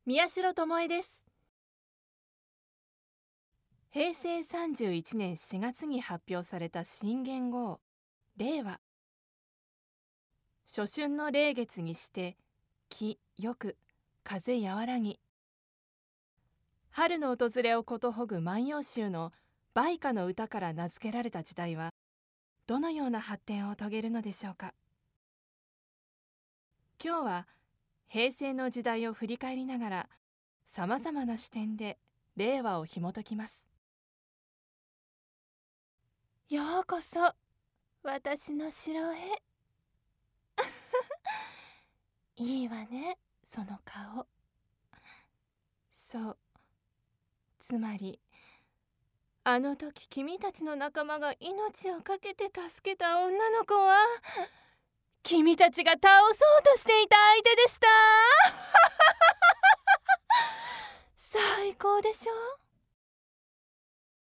宮代智恵です。平成31年4月に発表された新元号令和。初春の霊月にして気よく風和らぎ、春の訪れをことほぐ万葉集の梅花の歌から名付けられた時代はどのような発展を遂げるのでしょうか。今日は平成の時代を振り返りながらさまざまな視点で令和を紐解きます。ようこそ私の城へ。いいわね、その顔。そう、つまりあの時君たちの仲間が命を懸けて助けた女の子は君たちが倒そうとしていた相手でした。最高でしょ。